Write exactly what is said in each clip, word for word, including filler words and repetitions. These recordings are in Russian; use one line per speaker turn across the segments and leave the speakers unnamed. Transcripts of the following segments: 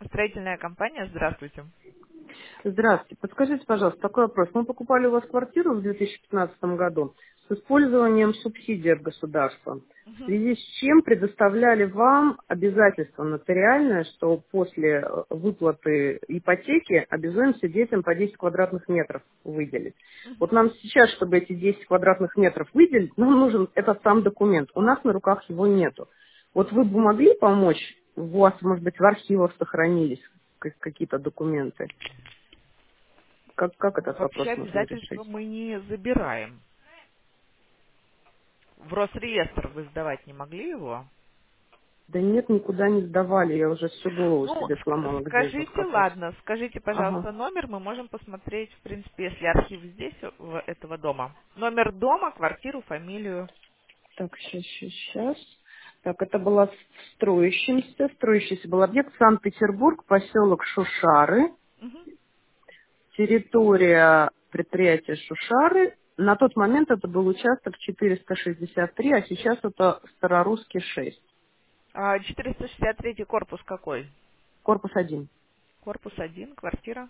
Строительная компания, здравствуйте.
Здравствуйте. Подскажите, пожалуйста, такой вопрос. Мы покупали у вас квартиру в две тысячи пятнадцатом году с использованием субсидий от государства. В
Мгм.
связи с чем предоставляли вам обязательство нотариальное, что после э, выплаты ипотеки обязуемся детям по десять квадратных метров выделить. Вот нам сейчас, чтобы эти десять квадратных метров выделить, нам нужен этот сам документ. У нас на руках его нету. Вот вы бы могли помочь? У вас, может быть, в архивах сохранились как- какие-то документы? Как, как этот
Вообще
вопрос можно
обязательства
решить?
мы не забираем. В Росреестр вы сдавать не могли его?
Да нет, никуда не сдавали, я уже всю голову
Ну,
себе
ск-
сломала, где же
скажите,
копать.
ладно, скажите,
Ага.
пожалуйста, номер, мы можем посмотреть, в принципе, если архив здесь, в этого дома. Номер дома, квартиру, фамилию.
Так, сейчас, сейчас, сейчас. Так, это была в строящемся, строящийся был объект Санкт-Петербург, поселок Шушары,
Мгм.
территория предприятия Шушары. На тот момент это был участок четыреста шестьдесят три, а сейчас это Старорусский шесть,
А, четыреста шестьдесят третий корпус какой?
корпус один.
Корпус один, квартира.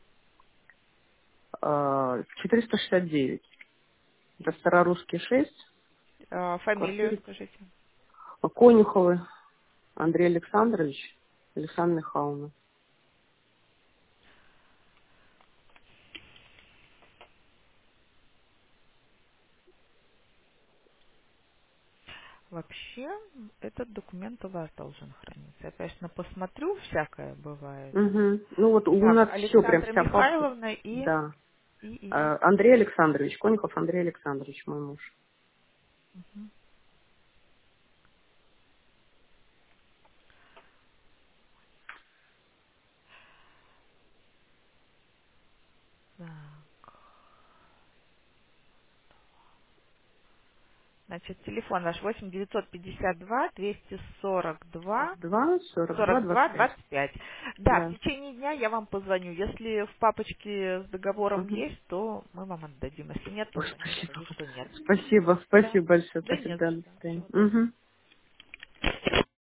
А, четыреста шестьдесят девять. Это Старорусский шесть,
А, фамилию
квартира
скажите.
Конюховы Андрей Александрович, Александра Михайловна.
Вообще, этот документ у вас должен храниться. Я, конечно, посмотрю, всякое бывает.
Угу. Ну вот у
Так,
нас все, прям
Александра
вся папка.
Михайловна и...
Да.
и, и, и.
А, Андрей Александрович, Конюхов Андрей Александрович, мой муж.
Так, значит, телефон наш восемь девятьсот пятьдесят два двести сорок два
Два, сорок два,
сорок два
двадцать пять.
двадцать пять. Да, в
Да.
течение дня я вам позвоню. Если в папочке с договором
Угу.
есть, то мы вам отдадим. Если нет, то
Ой,
звоню,
спасибо.
скажу, что нет.
Спасибо,
Да?
спасибо большое.
Да не
Спасибо,
за
да, до
что.
свидания.
Всего доброго.
Угу.